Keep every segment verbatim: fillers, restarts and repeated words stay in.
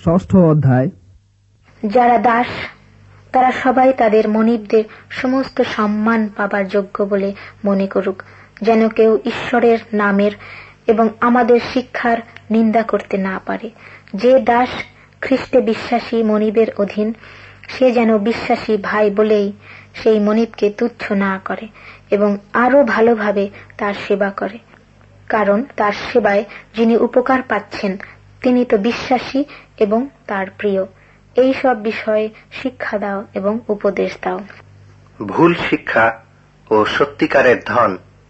ষষ্ঠ অধ্যায়। যারা দাস তারা সবাই তাদের মনিবদের সমস্ত সম্মান পাবার যোগ্য বলে মনে করুক, যেন কেউ ঈশ্বরের নামের এবং আমাদের শিক্ষার নিন্দা করতে না পারে। যে দাস খ্রিস্টে বিশ্বাসী মনিবের অধীন, সে যেন বিশ্বাসী ভাই বলেই সেই মনিবকে তুচ্ছ না করে এবং আরো ভালোভাবে তার সেবা করে, কারণ তার সেবায় যিনি উপকার পাচ্ছেন তিনি তো বিশ্বাসী এবং তার প্রিয়। এই সব বিষয়ে শিক্ষা দাও এবং উপদেশ দাও। ভুল শিক্ষা ও সত্যিকারের ধন।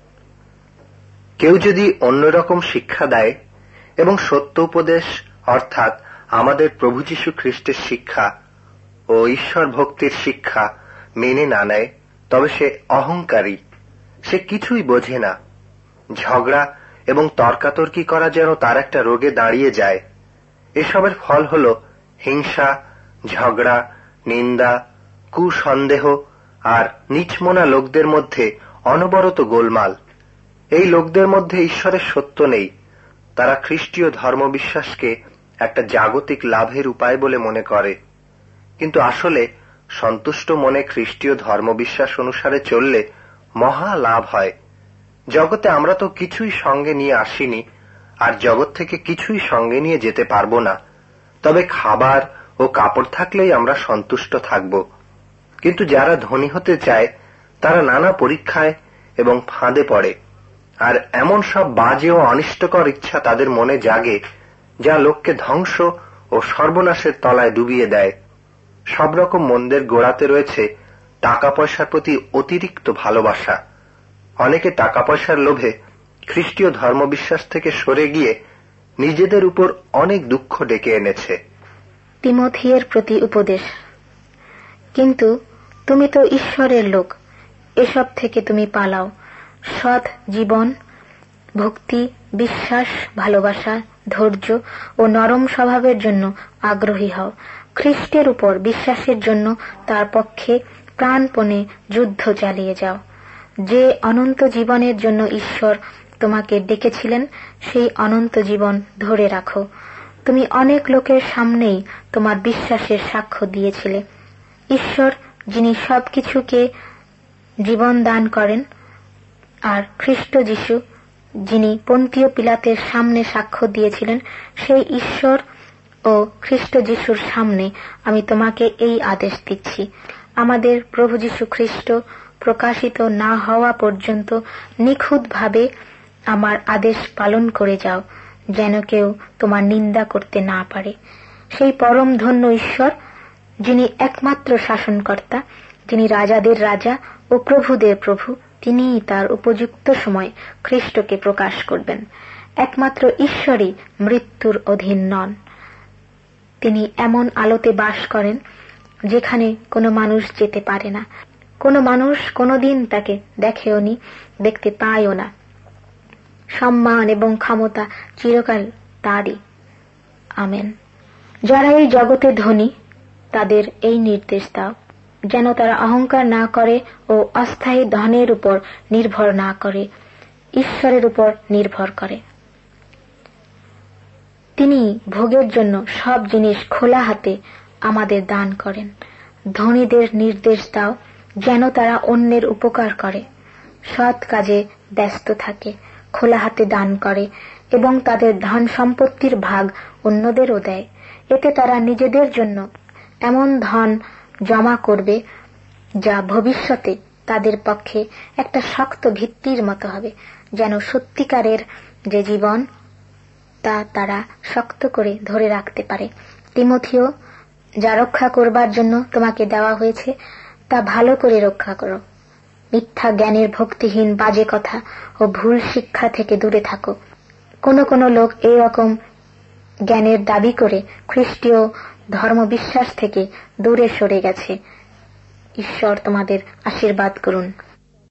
কেউ যদি অন্যরকম শিক্ষা দেয় এবং সত্য উপদেশ অর্থাৎ আমাদের প্রভু যীশু খ্রিস্টের শিক্ষা ও ঈশ্বর ভক্তির শিক্ষা মেনে না নেয়, তবে সে অহংকারী, সে কিছুই বোঝে না। ঝগড়া এবং তর্কাতর্কি করা যেন তার একটা রোগে দাঁড়িয়ে যায়। এসবের ফল হল হিংসা, ঝগড়া, নিন্দা, কুসন্দেহ আর নিচমনা লোকদের মধ্যে অনবরত গোলমাল। এই লোকদের মধ্যে ঈশ্বরের সত্য নেই। তারা খ্রিস্টীয় ধর্মবিশ্বাসকে একটা জাগতিক লাভের উপায় বলে মনে করে, কিন্তু আসলে সন্তুষ্ট মনে খ্রিস্টীয় ধর্মবিশ্বাস অনুসারে চললে মহা লাভ হয়। জগতে আমরা তো কিছুই সঙ্গে নিয়ে আসিনি, আর জগৎ থেকে কিছুই সঙ্গে নিয়ে যেতে পারবো না। তবে খাবার ও কাপড় থাকলেই আমরা সন্তুষ্ট থাকব। কিন্তু যারা ধনী হতে চায় তারা নানা পরীক্ষায় এবং ফাঁদে পড়ে, আর এমন সব বাজে ও অনিষ্টকর ইচ্ছা তাদের মনে জাগে যা লোককে ধ্বংস ও সর্বনাশের তলায় ডুবিয়ে দেয়। সব রকম মন্দের গোড়াতে রয়েছে টাকা পয়সার প্রতি অতিরিক্ত ভালোবাসা। অনেকে টাকা পয়সার লোভে খ্রিস্টীয় ধর্মবিশ্বাস থেকে সরে গিয়ে নিজেদের উপর অনেক দুঃখ ডেকে এনেছে। তিমোথের প্রতি উপদেশ। কিন্তু তুমি তো ঈশ্বরের লোক, এসব থেকে তুমি পালাও। সৎ জীবন, ভক্তি, বিশ্বাস, ভালোবাসা, ধৈর্য ও নরম স্বভাবের জন্য আগ্রহী হও। খ্রিস্টের উপর বিশ্বাসের জন্য তার পক্ষে প্রাণপণে যুদ্ধ চালিয়ে যাও। যে অনন্ত জীবনের জন্য ঈশ্বর তোমাকে ডেকেছিলেন সেই অনন্ত জীবন ধরে রাখো। তুমি অনেক লোকের সামনেই তোমার বিশ্বাসের সাক্ষ্য দিয়েছিলে। ঈশ্বর যিনি সবকিছুকে জীবন দান করেন, আর খ্রিস্ট যীশু যিনি পন্তীয় পিলাতের সামনে সাক্ষ্য দিয়েছিলেন, সেই ঈশ্বর ও খ্রিস্ট যীশুর সামনে আমি তোমাকে এই আদেশ দিচ্ছি, আমাদের প্রভু যীশু খ্রিস্ট প্রকাশিত না হওয়া পর্যন্ত নিখুঁতভাবে আমার আদেশ পালন করে যাও, যেন কেউ তোমার নিন্দা করতে না পারে। সেই পরম ধন্য ঈশ্বর যিনি একমাত্র শাসনকর্তা, যিনি রাজাদের রাজা ও প্রভুদের প্রভু, তিনিই তার উপযুক্ত সময় খ্রিস্টকে প্রকাশ করবেন। একমাত্র ঈশ্বরই মৃত্যুর অধীন নন। তিনি এমন আলোতে বাস করেন যেখানে কোনো মানুষ যেতে পারে না, কোনো মানুষ কোনোদিন তাকে দেখেও নি, দেখতে পায়ও না। সম্মান এবং ক্ষমতা চিরকাল তারই। আমেন। যারা এই জগতে ধনী তাদের এই নির্দেশ দাও, যেন তারা অহংকার না করে ও অস্থায়ী ধনের উপর নির্ভর না করে, ঈশ্বরের উপর নির্ভর করে। তিনি ভোগের জন্য সব জিনিস খোলা হাতে আমাদের দান করেন। ধনীদের নির্দেশ দাও যেন তারা অন্যের উপকার করে, সৎ কাজে ব্যস্ত থাকে, খোলা হাতে দান করে এবং তাদের ধন সম্পত্তির ভাগ অন্যদেরও দেয়। এতে তারা নিজেদের জন্য এমন ধন জমা করবে যা ভবিষ্যতে তাদের পক্ষে একটা শক্ত ভিত্তির মতো হবে, যেন সত্যিকারের যে জীবন তা তারা শক্ত করে ধরে রাখতে পারে। তিমোথেও, যা রক্ষা করবার জন্য তোমাকে দেওয়া হয়েছে তা ভালো করে রক্ষা করো। মিথ্যা জ্ঞানের, ভক্তিহীন বাজে কথা ও ভুল শিক্ষা থেকে দূরে থাকো। কোন কোন লোক এই রকম জ্ঞানের দাবি করে খ্রিস্টীয় ধর্মবিশ্বাস থেকে দূরে সরে গেছে। ঈশ্বর তোমাদের আশীর্বাদ করুন।